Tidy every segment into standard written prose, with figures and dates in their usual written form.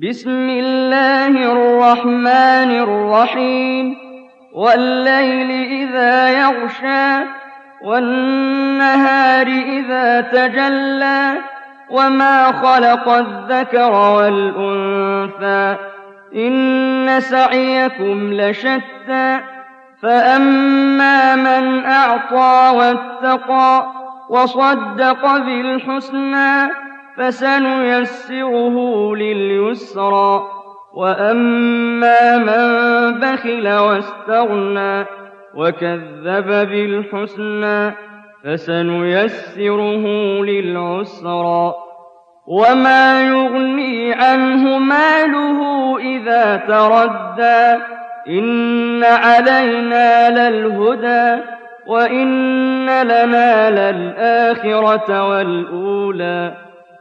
بسم الله الرحمن الرحيم والليل إذا يغشى والنهار إذا تجلى وما خلق الذكر والأنثى إن سعيكم لشتى فأما من أعطى واتقى وصدق بالحسنى فسنيسره لليسرى وأما من بخل واستغنى وكذب بالحسنى فسنيسره للعسرى وما يغني عنه ماله إذا تردى إن علينا للهدى وإن لنا للآخرة والأولى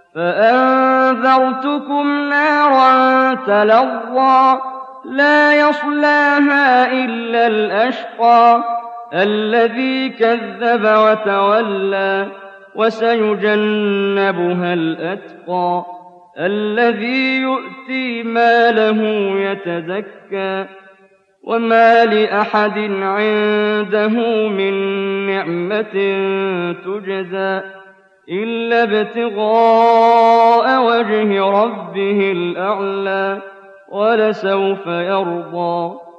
فأنذرتكم نارا تلظى لا يصلاها إلا الأشقى الذي كذب وتولى وسيجنبها الأتقى الذي يؤتي ماله يتزكى وما لأحد عنده من نعمة تجزى إلا ابتغاء وجه ربه الأعلى ولسوف يرضى